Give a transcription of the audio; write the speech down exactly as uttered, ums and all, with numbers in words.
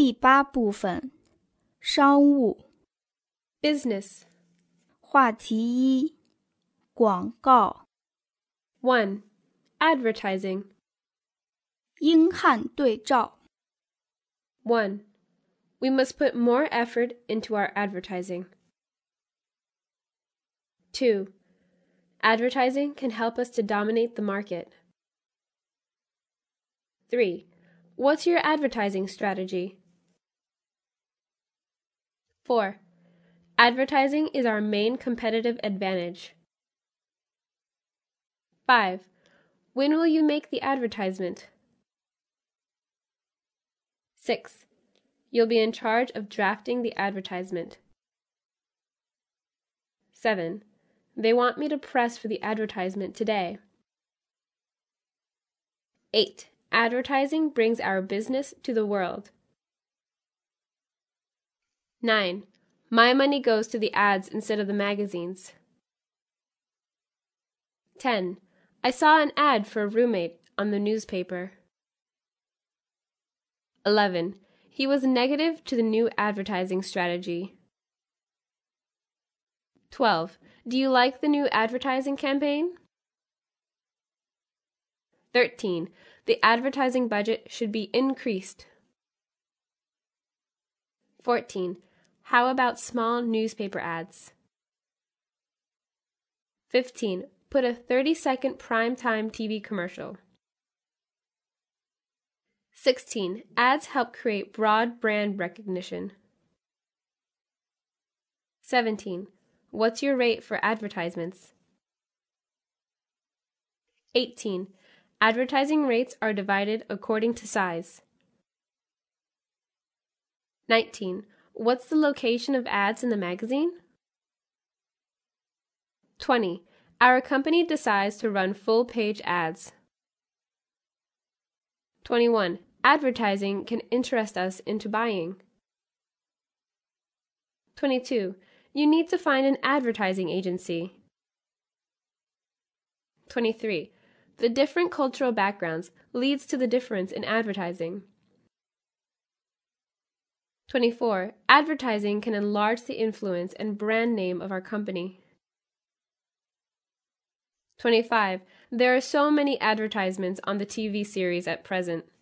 第八部分，商务。 Business. 话题一，广告。 one. Advertising. 英汉对照。 one. We must put more effort into our advertising. two. Advertising can help us to dominate the market. three. What's your advertising strategy? four. Advertising is our main competitive advantage. five. When will you make the advertisement? six. You'll be in charge of drafting the advertisement. seven. They want me to press for the advertisement today. eight. Advertising brings our business to the world. nine. My money goes to the ads instead of the magazines. ten. I saw an ad for a roommate on the newspaper. eleven. He was negative to the new advertising strategy. twelve. Do you like the new advertising campaign? thirteen. The advertising budget should be increased. fourteen. How about small newspaper ads? fifteen. Put a thirty-second primetime T V commercial. sixteen. Ads help create broad brand recognition. seventeen. What's your rate for advertisements? eighteen. Advertising rates are divided according to size. nineteen. What's the location of ads in the magazine? twenty. Our company decides to run full-page ads. twenty-one. Advertising can interest us into buying. twenty-two. You need to find an advertising agency. twenty-three. The different cultural backgrounds leads to the difference in advertising. twenty-four. Advertising can enlarge the influence and brand name of our company. twenty-five. There are so many advertisements on the T V series at present.